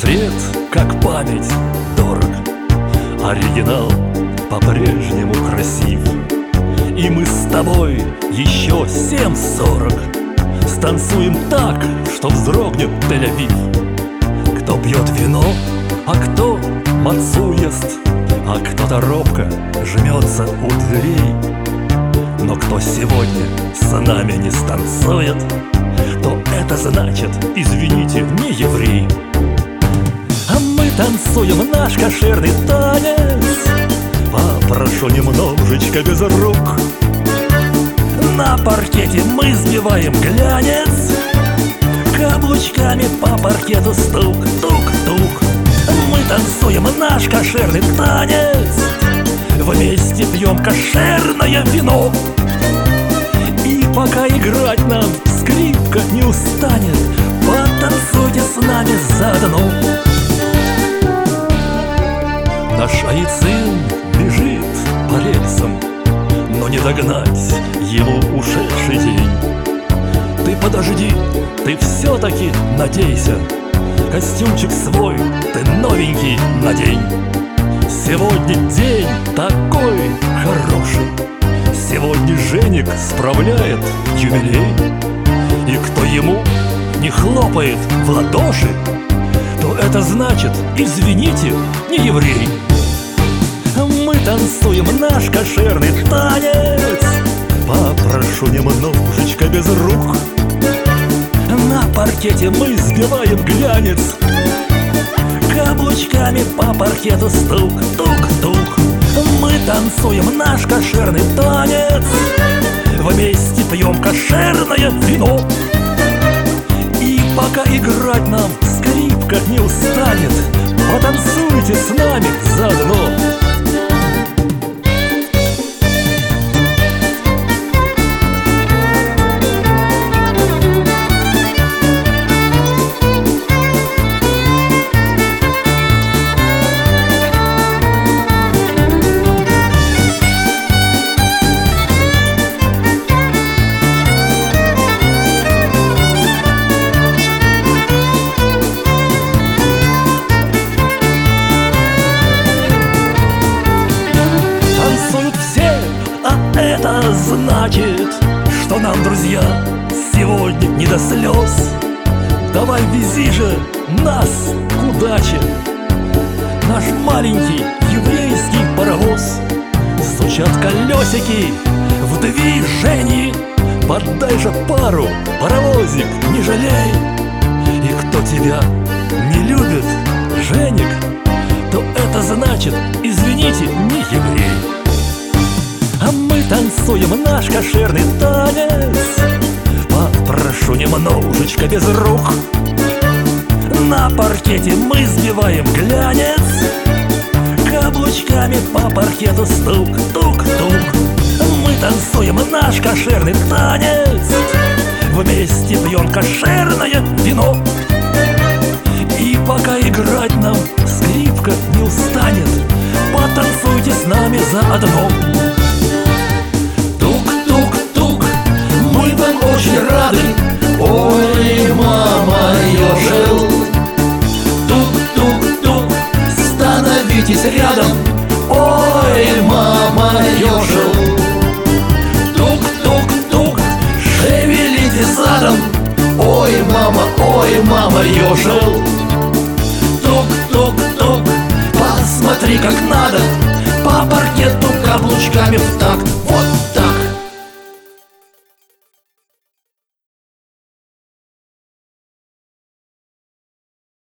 цвет, как память, дорог. Оригинал по-прежнему красив. И мы с тобой еще 7:40 станцуем так, что вздрогнет Тель-Авив. Кто пьет вино, а кто мацу ест, а кто-то робко жмется у дверей. Но кто сегодня с нами не станцует, то это значит, извините, не еврей. А мы танцуем наш кошерный танец. Попрошу немножечко без рук. На паркете мы сбиваем глянец. Каблучками по паркету стук, тук-тук. Мы танцуем наш кошерный танец. Вместе пьем кошерное вино. И пока играть нам скрипка не устанет, потанцуйте с нами заодно. Наш Аицин бежит по рельсам, но не догнать ему ушедший день. Ты подожди, ты все-таки надейся, костюмчик свой ты новенький надень. Сегодня день такой хороший, сегодня Женик справляет юбилей. И кто ему не хлопает в ладоши, то это значит, извините, не еврей. Мы танцуем наш кошерный танец. Попрошу немножечко без рук. На паркете мы сбиваем глянец. Каблучками по паркету стук, тук-тук. Мы танцуем наш кошерный танец. Вместе пьем кошерное вино. И пока играть нам скрипка не устанет, потанцуйте с нами заодно. Это значит, что нам, друзья, сегодня не до слез. Давай вези же нас к удаче, наш маленький еврейский паровоз. Стучат колесики в движении. Поддай же пару, паровозик, не жалей. И кто тебя не любит, Женик, то это значит, извините, не еврей. А мы танцуем наш кошерный танец. Попрошу немножечко без рук. На паркете мы сбиваем глянец. Каблучками по паркету стук, тук-тук. Мы танцуем наш кошерный танец. Вместе пьем кошерное вино. И пока играть нам скрипка не устанет, потанцуйте с нами заодно. Очень рады, ой, мама, ежел. Тук-тук-тук, становитесь рядом, ой, мама, ежел. Тук-тук-тук, шевелите задом, ой, мама, ежел. Тук-тук-тук, посмотри, как надо, по паркету каблучками в такт.